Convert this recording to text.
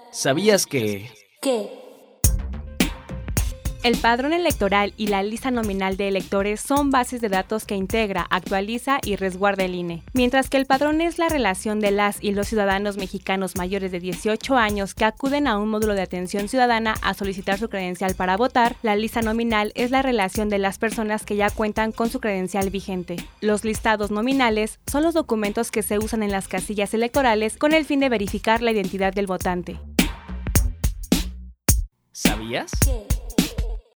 ¿Sabías que...? ¿Qué? El padrón electoral y la lista nominal de electores son bases de datos que integra, actualiza y resguarda el INE. Mientras que el padrón es la relación de las y los ciudadanos mexicanos mayores de 18 años que acuden a un módulo de atención ciudadana a solicitar su credencial para votar, la lista nominal es la relación de las personas que ya cuentan con su credencial vigente. Los listados nominales son los documentos que se usan en las casillas electorales con el fin de verificar la identidad del votante. ¿Sabías? ¿Qué?